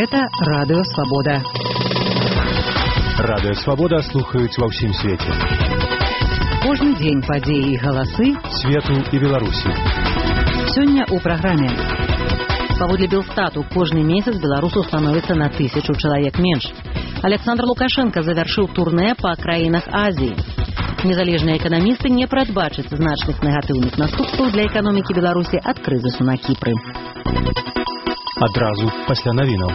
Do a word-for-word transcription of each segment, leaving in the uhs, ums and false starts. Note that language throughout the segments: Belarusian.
Гэта Радыё Свабода. Радыё Свабода слухаюць ва ўсім свеце. Кожны дзень падзеі і галасы свету і Беларусі. Сёння ў праграме. Паводле Белстату, кожны месяц беларусаў становіцца на тысячу чалавек менш. Александр Лукашенко завяршыў турнэ па краінах Азіі. Незалежныя эканамісты не прадбачаць значных негатыўных наступстваў для эканомікі Беларусі ад крызісу на Кіпры. Адразу пасля навінаў.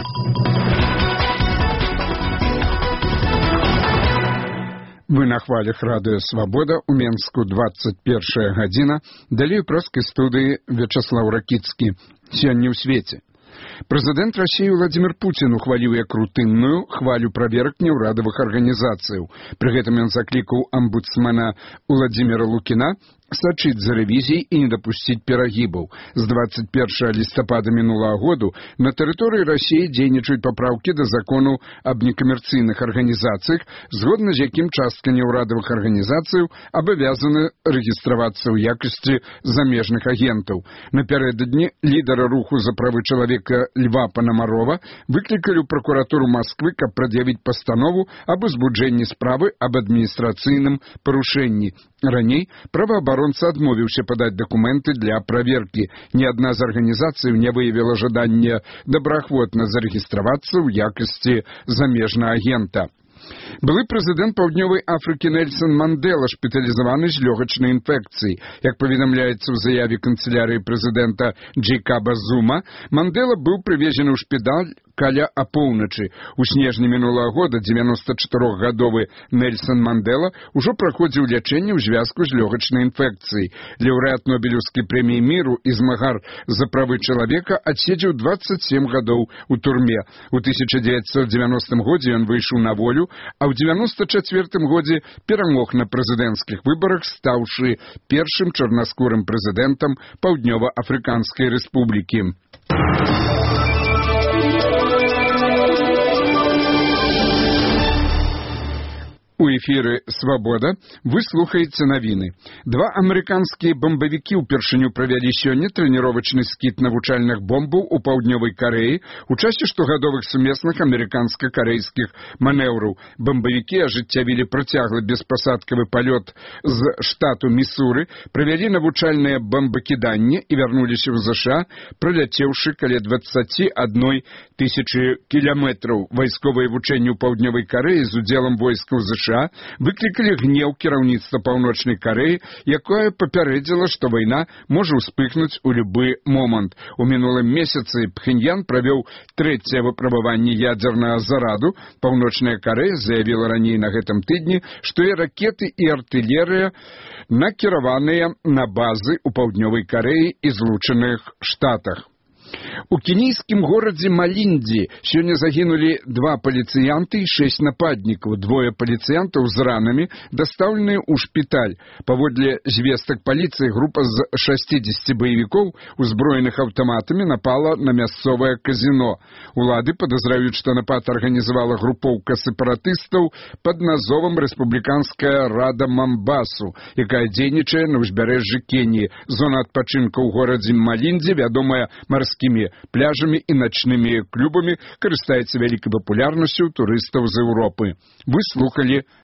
Вы на хвалях Радыё Свабода, у Менску двадцать першая гадзіна, далей у праскай студыі Вячаслаў Ракіцкі. Сёння ў свеце. Прэзідэнт Расіі Владзімір Пуцін ухваліў як рутынную хвалю праверак неўрадавых арганізацыяў. Пры гэтым ён заклікаў амбудсмена Уладзіміра Лукіна сачыць за рэвізіяй і не дапусціць перагібаў. З двадцать першага лістапада мінулага году на тэрыторыі Расіі дзейнічаюць папраўкі да закону аб некамерцыйных арганізацыях, згодна з якім частка неўрадавых арганізацыяў абавязаны рэгістравацца ў якасці замежных агентаў. Напярэдадні лідара руху за правы чалавека Льва Панамарова выклікалі ў пракуратуру Масквы, каб прад'явіць пастанову аб узбуджэнні справы аб адміністрацыйным парушэнні. Раней праваабаронца адмовіўся падаць дакументы для праверкі. Ні адна з арганізацый не выявіла жадання добраахвотна зарэгістравацца ў якасці замежнага агента. Былы прэзідэнт Паўднёвай Афрыкі Нельсон Мандэла шпіталізаваны з лёгачнай інфекцыяй. Як паведамляецца ў заяве канцылярыі прэзідэнта Джейкаба Зума, Мандэла быў прывезены ў шпіталь каля апоўначы. У снежні мінулага года дзевяноста чатырохгадовы Нельсон Мандэла ўжо праходзіў лячэнне ў звязку з лёгачнай інфекцыяй. Лаўрэат Нобелеўскай прэміі міру і змагар за правы чалавека адседзеў двадцать семь гадоў у турме. У тысяча дзевяцьсот дзевяностым годзе ён выйшаў на волю, а ў дзевяноста чацвёртым годзе перамог на прэзідэнцкіх выбарах, стаўшы першым чарнаскурым прэзідэнтам Паўднёва-Афрыканскай рэспублікі. У эфіры «Свабода» вы слухаеце навіны. Два амерыканскія бомбавікі ўпершыню правялі сёння трэніровачны скід навучальных бомбаў у Паўднёвай Карэі у часе штогадовых сумесных амерыканска-карэйскіх манеўраў. Бомбавікі ажыццявілі працяглы беспасадкавы палёт з штату Місуры, правялі навучальныя бомбакіданні і вярнуліся ў ЗША, праляцеўшы каля дваццаці адной тысячы кіламетраў. Вайсковыя вучэнні ў Паўднёвай Карэі з удзелам войскаў ЗША выклікалі гнеў кіраўніцтва Паўночнай Карэі, якое папярэдзіла, што вайна можа ўспыхнуць у любы момант. У мінулым месяцы Пхеньян правёў трэцяе выпрабаванне ядзернага зараду. Паўночная Карэя заявіла раней на гэтым тыдні, што і ракеты, і артылерыя накіраваныя на базы ў Паўднёвай Карэі і Злучаных Штатах. У кенійскім горадзе Маліндзі сёння загінулі два паліцыянты і шэсць нападнікаў. Двое паліцыянтаў з ранамі дастаўленыя ў шпіталь. Паводле звестак паліцыі, група з шасцідзесяці баевікоў, узброеных аўтаматамі, напала на мясцовае казіно. Улады падазраюць, што напад арганізавала групоўка сепаратыстаў пад назовам Рэспубліканская рада Мамбасу, якая дзейнічае на ўзбярэжжы Кеніі. Зона адпачынка ў горадзе Маліндзі, вядомая марскімі пляжамі і начнымі клубамі, карыстаецца вялікай папулярнасцю турыстаў з Еўропы. Вы слухалі